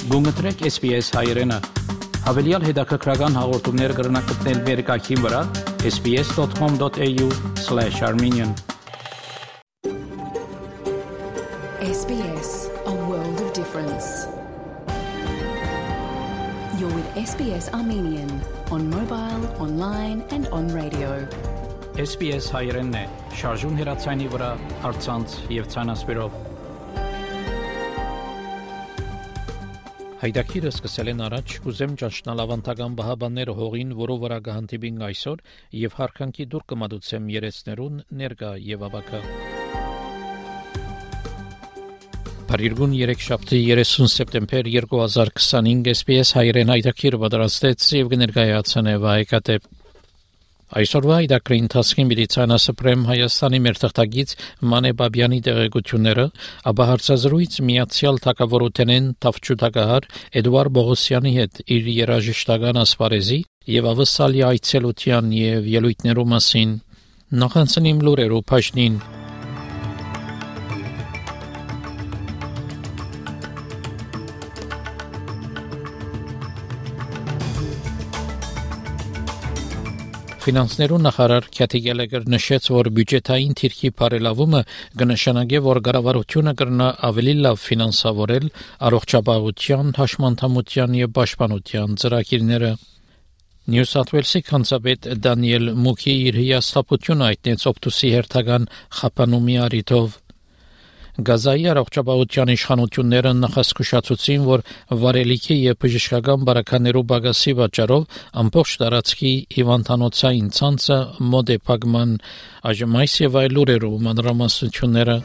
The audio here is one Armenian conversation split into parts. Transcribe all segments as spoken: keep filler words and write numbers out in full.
Գումտրեք S B S հայրենը։ Հավելյալ հետաքրքրական հաղորդումներ կգրնակցնել վերկայքին վրա s b s dot com dot a u slash armenian S B S, a world of difference. You're with S B S Armenian on mobile, online and on radio. S B S հայրենն է, շարժուն հեռացանի վրա, առցանց եւ ցանասպիրով։ Հայդակիրը սկսել են առաջ կուզեմ ճաշնալ ավանդական բահաբանները հողին, որով վրա կհանդիպին այսօր եւ հարկանքի դուր կմատուցեմ երեցներուն ներկա եւ ավակա։ Փարիգուն երեքշաբթի երեսուն սեպտեմբեր երկու հազար քսանհինգ S B S հայրեն հայդակիրը պատրաստեց եւ կներկայացնե վայեկատե։ Այսօրվա իդակրի ընթացքին միլիցիան ասպրեմ Հայաստանի մեր թղթակից Մանե Բաբյանի տեղեկությունները, ապա հարցազրույց միացյալ թագավորութենեն թավջութակահար Էդուարդ Բողոսյանի հետ իր երաժշտական ասպարեզի եւ ավսալի այցելության եւ ելույթներու մասին նախանցնիմ լուրերու փաշնին։ Ֆինանսներու նախարար Քյաթի Գելեգեր նշեց, որ բյուջետային թիրքի բարելավումը կնշանակի, որ կառավարությունը կրնա ավելի լավ ֆինանսավորել առողջապահության, հաշմանդամության եւ պաշտպանության ծրագիրները։ Նյու Սաութ Ուելսի քանզապետ Դանիել Մուքի իր հիասթափությունը հայտնեց օպտուսի հերթական խափանումի առիթով։ Գազայի առողջապահության իշխանությունները նախասկուշացուցին, որ վարելիքի եւ բժշկական բարականերու բագասի պատճառով ամբողջ տարածքի հիվանդանոցային ցանցը մոտ է փակման, այժմ այս եւ այլ լուրերու մանրամասնությունները։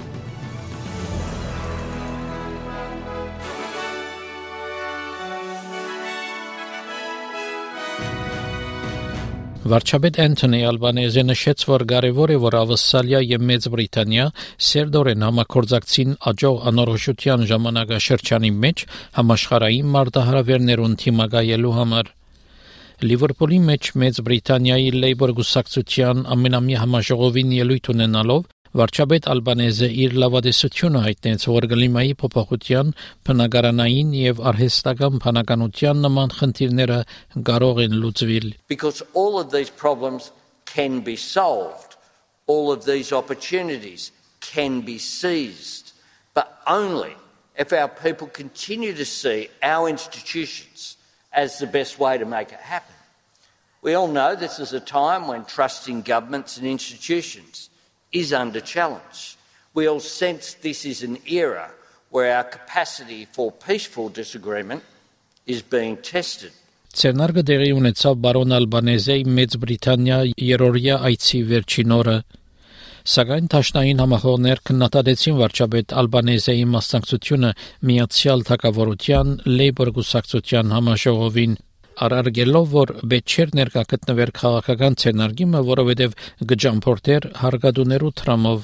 Վարչապետ Անթոնի Ալբանեզը նշեց, որ կարևոր է, որ Ավստրալիա եւ Մեծ Բրիտանիա սերտորեն համագործակցին աջող անորոշության ժամանակաշրջանի մեջ համաշխարհային մարտահրավերներուն թիմակայելու համար։ Լիվերպուլի մեջ Մեծ Բրիտանիայի Լեյբոր գուսակցության ամենամյա համաժողովին ելույթ ունենալով Վարչապետ Ալբանեզը իր լավադեսությունը հայտնեց, որ կլիմայի փոփոխության, բնակարանային եւ արհեստական բնականության նման խնդիրները կարող են լուծվել. Because all of these problems can be solved, all of these opportunities can be seized, but only if our people continue to see our institutions as the best way to make it happen. We all know this is a time when trust in governments and institutions is under challenge. We all sense this is an era where our capacity for peaceful disagreement is being tested. Ցերնարգը դեղի ունեցավ բարոն Ալբանեզեի Մեծ Բրիտանիա երրորդյա այցի վերջին օրը։ Սակայն Թաշնային համախոհներ քննադատեցին վարչապետ Ալբանեզեի մասնակցությունը Միացյալ Թագավորության Լեյբոր գուսակցության համաժողովին, արարգելով, որ պետք չէր ներկա գտնվեր քաղաքական ցերնարգիմը, որովհետև գջամփորտեր հարգադուներու տրամով։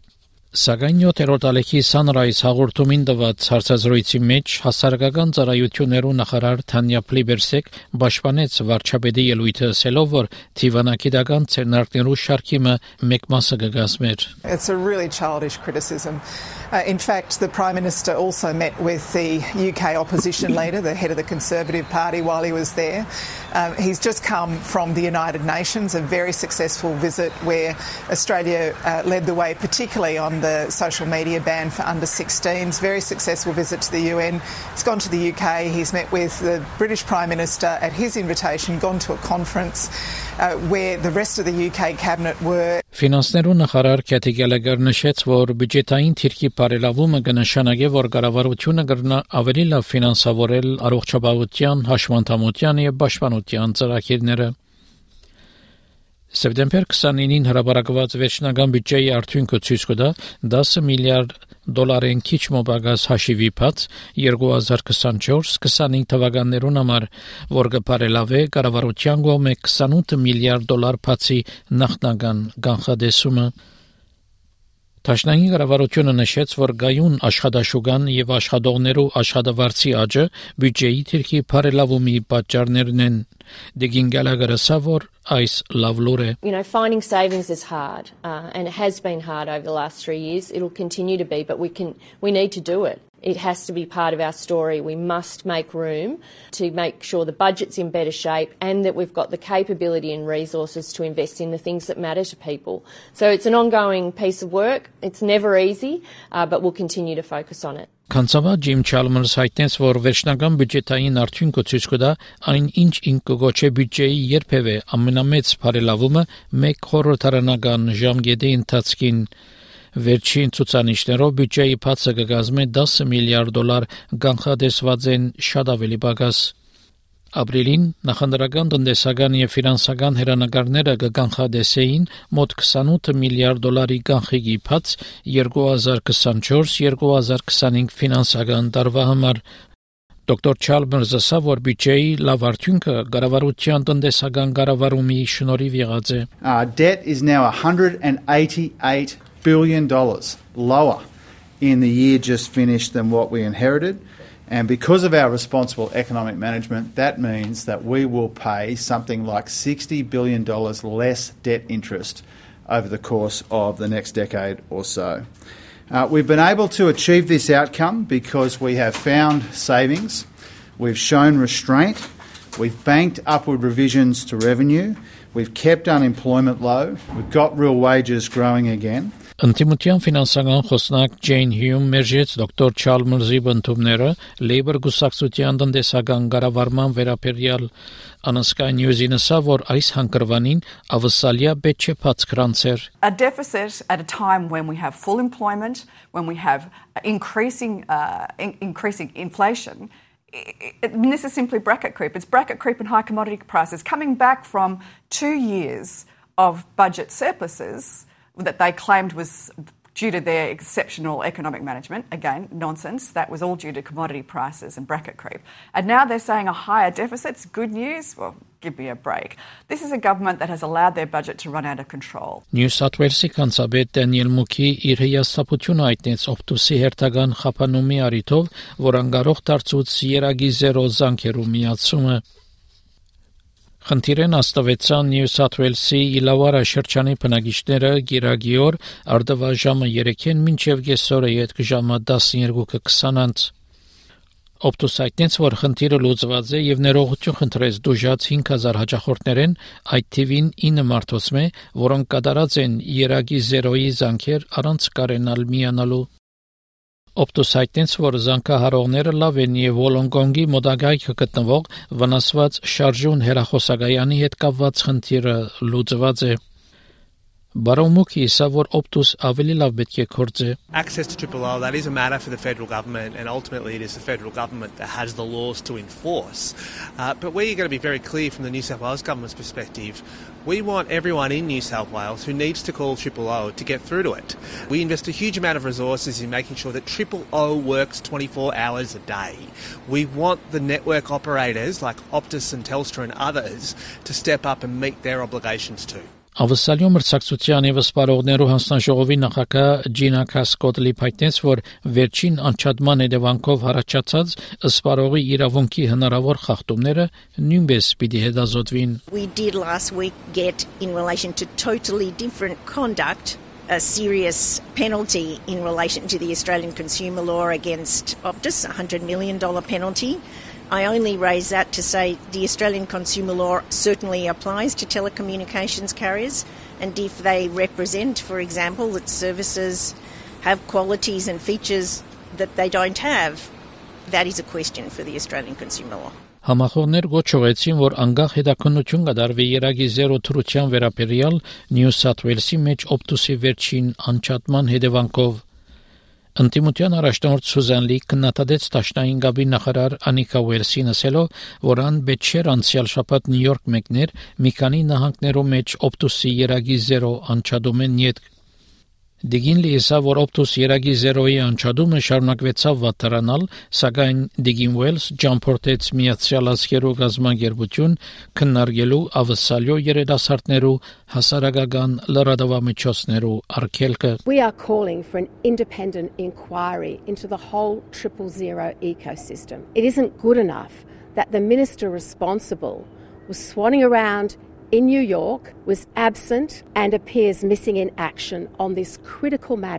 Սակայն յոթերորդ ալեքի Sunrise հաղորդումին տված հարցազրույցի մեջ հասարակական ծառայություններու նախարար Թանյա Պլիբերսեկ պաշտպանեց վարչապետի ելույթը, ասելով, որ թիվանակիտական ցերնարկներու շարքիմը մեկ մասը կգազմեր։ It's a really childish criticism. Uh, in fact, the Prime Minister also met with the U K opposition leader, the head of the Conservative Party, while he was there. Um, he's just come from the United Nations, a very successful visit where Australia uh, led the way, particularly on the social media ban for under sixteens. Very successful visit to the U N. He's gone to the U K. He's met with the British Prime Minister at his invitation, gone to a conference uh, where the rest of the U K cabinet were. Ֆինանսներու նախարար Քյաթի Գելեգեր նշեց, որ բյուջետային թիրքի բարելավումը կնշանակի, որ կառավարությունը կգնա ավելի լավ ֆինանսավորել առողջապահության, հաշմանդամության եւ պաշտպանության ծրագիրները։ Սեպտեմբեր քսանինին հրապարակված վերջնական բյուջեի արդյունքը ցույց կտա դասը միլիարդ դոլարեն քիչ մոբագաս հաշիվի բաց երկու հազար քսանչորս քսանհինգ թվականներուն համար, որ կբարելավե կառավարության կողմէ քսանութ միլիարդ դոլար բացի նախնական կանխատեսումը։ Թաշնային կառավարությունը նշեց, որ գայուն աշխատաշուկան եւ աշխատողներու աշխատավարձի աճը բյուջեի թիրքի բարելավումի պատճառներն են։ Դեգին Գալագերը սավոր այս լավ լուր է։ You know, finding savings is hard, uh, and it has been hard over the last three years. It'll continue to be, but we can we need to do it. It has to be part of our story. We must make room to make sure the budget's in better shape and that we've got the capability and resources to invest in the things that matter to people. So it's an ongoing piece of work. It's never easy, uh, but we'll continue to focus on it. Քանցավա Ջիմ Չալմերս հայտնեց, որ վերջնական բյուջետային արդյունքը ցույց կտա այն, ինչ ինքը կոչե բյուջեի երբևէ ամենամեծ բարելավումը մեկ խորհրդարանական ժամկետի ընթացքին վերջին ցուցանիշներով բյուջեի բացը կգազմի ten միլիարդ դոլար, կանխատեսված են շատ ավելի պակաս։ Ապրիլին նախընտրական տնտեսական եւ ֆինանսական հերանեկարները կկանխատեսեին մոտ twenty-eight միլիարդ դոլարի կանխիկի բաց twenty twenty-four twenty twenty-five ֆինանսական տարվա համար։ Դոկտոր Չալմերսը ասավ, որ բյուջեի լավ արդյունքը կառավարության տնտեսական կառավարումի շնորհիվ եղած է։ Debt is now one hundred eighty-eight billion dollars lower in the year just finished than what we inherited. And because of our responsible economic management, that means that we will pay something like sixty billion dollars less debt interest over the course of the next decade or so. Uh, we've been able to achieve this outcome because we have found savings, we've shown restraint, we've banked upward revisions to revenue, we've kept unemployment low, we've got real wages growing again. Ընտիմության ֆինանսական խոսնակ Ջեյն Հյում մերժեց դոկտոր Չալմերսի բնդումները Labour գուսակցության տնտեսական կառավարման վերաբերյալ Անասկա Նյուզին ասավ, որ այս հանգրվանին ավսալիա պետք է բաց գրանցեր։ A deficit at a time when we have full employment, when we have increasing uh, in- increasing inflation. It, it, I mean, this is simply bracket creep. It's bracket creep and high commodity prices coming back from two years of budget surpluses that they claimed was due to their exceptional economic management. Again, nonsense. That was all due to commodity prices and bracket creep. And now they're saying a higher deficit's good news? Well, give me a break. This is a government that has allowed their budget to run out of control. New South Wales-ի կանցաբեդ Դանիել Մուքի իր հիասթափությունը հայտնեց օպտուսի հերթական խափանումի առիթով, որ անգարող դարձուց երագի զերո զանգերու միացումը։ Խնդիրեն աստավեցան New South Wales-ի Իլավարա շրջանի բնակիչները գիրագիոր արդվա ժամը երեքին մինչև կեսօրը յետք ժամը twelve twenty-անց։ Օպտուս հայտնեց, որ խնդիրը լուծված է եւ ներողություն խնդրեց դուժած five thousand հաճախորդներեն, այդ թիվին nine մարդոցմե, որոնք կատարած են երագի զերոյի զանգեր առանց կարենալ միանալու։ Օպտուս հայտնեց, որ զանգահարողները լավ են եւ Վոլոնգոնգի մոտակայքը գտնվող վնասված շարժուն հեռախոսակայանի հետ կապված խնդիրը լուծված է։ Բարոն Մուքի ասա, որ օպտուս ավելի լավ պետք է կործե։ Access to Triple O, that is a matter for the federal government, and ultimately it is the federal government that has the laws to enforce. Uh, but we're going to be very clear from the New South Wales government's perspective. We want everyone in New South Wales who needs to call Triple O to get through to it. We invest a huge amount of resources in making sure that Triple O works twenty-four hours a day. We want the network operators like Optus and Telstra and others to step up and meet their obligations too. Ավսալյո մրցակցության եւ սպառողներու հանձնաժողովի նախագահ Ջինա Կասկոտլի հայտնեց, որ վերջին անչափման հետևանքով հարաճած սպառողի իրավունքի հնարավոր խախտումները նույնպես պիտի հետազոտվին։ We did last week get, in relation to totally different conduct, a serious penalty in relation to the Australian consumer law against Optus, a one hundred million dollars penalty. I only raise that to say the Australian consumer law certainly applies to telecommunications carriers, and if they represent, for example, that services have qualities and features that they don't have, that is a question for the Australian consumer law. Համախոհներ գոչողեցին, որ անգախ հետաքննություն կդարվի երագի զերո թրության վերաբերյալ New South Wales-ի մեջ օպտուսի վերջին անչափման հետևանքով։ Ընտիմության առաջնորդ Սուզան Լի քննադատեց Դաշնային գաբի նախարար Անիկա Ուելսին ասելով, որ ան բեչեր անցյալ շաբաթ Նյու Յորք մեկներ մի քանի նահանգներում մեջ օպտուսի երագի զերո անչադում են յետ։ Դիգին լիեսա, որ օպտուս երագի զերոյի անչադումը շարունակվեցավ վատարանալ, սակայն Դիգին Ուելս ջամփորդեց Միացյալ Աշխարհու գազագերբություն քննարկելու ավսալյո երիտասարդներու հասարակական լրատվամիջոցներու արգելքը։ We are calling for an independent inquiry into the whole triple zero ecosystem. It isn't good enough that the minister responsible was swanning around in New York, was absent and appears missing in action on this critical matter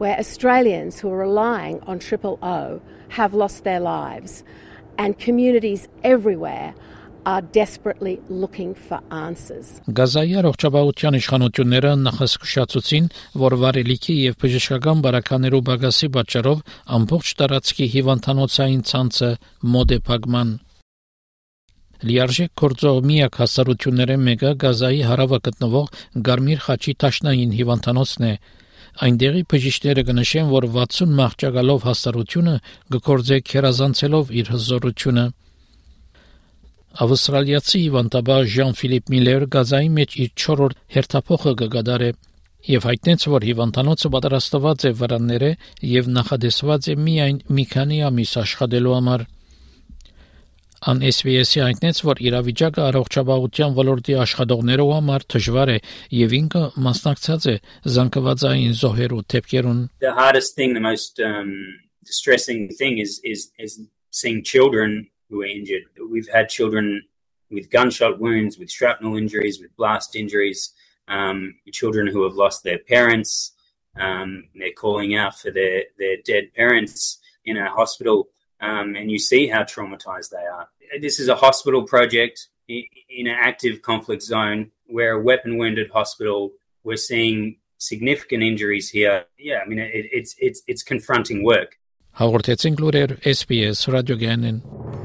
where Australians who are relying on Triple O have lost their lives, and communities everywhere are desperately looking for answers. Գազայի առողջապահության իշխանությունները նախազգուշացուցին, որ վարելիքի եւ բժշկական բարականերու բագասի պատճառով ամբողջ տարածքի հիվանդանոցային ցանցը մոտ է փակման։ Լիարժեք գործող միակ հասարությունները մեկը Գազայի հարավը գտնվող Գարմիր խաչի տաշնային հիվանդանոցն է։ Այնտեղի բժիշկները կնշեն, որ վաթսուն մահճակալով հասարությունը գործե քերազանցելով իր հզորությունը։ Ավստրալիացի հիվանդաբար Ժան-Ֆիլիպ Միլեր Գազայի մեջ իր չորրորդ հերթափոխը կգադարե եւ հայտնեց, որ հիվանդանոցը պատրաստված է վրանները եւ նախադեсված է միայն մի քանի ամիս աշխատելու համար։ Ան S B S-ի հայտնեց, որ իրավիճակը առողջապահության ոլորտի աշխատողներու համար դժվար է եւ ինքը մասնակցած է զանգվածային զոհերու դեպքերուն։ The hardest thing, the most um, distressing thing is is is seeing children who are injured. We've had children with gunshot wounds, with shrapnel injuries, with blast injuries, um, children who have lost their parents. Um, they're calling out for their, their dead parents in a hospital, um, and you see how traumatized they are. This is a hospital project in an active conflict zone. We're a weapon-wounded hospital. We're seeing significant injuries here. Yeah, I mean, it, it's it's it's confronting work. Հաղորդեցին լուրեր S B S ռադիոգանեն։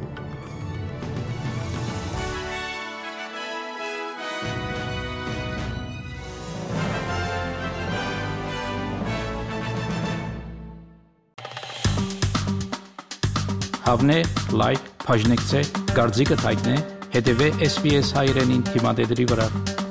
Հավնե, լայք, բաժնեկցե, դարձիկը թայտնե, հետևե S B S հայրենին թիմադեդրի վրա։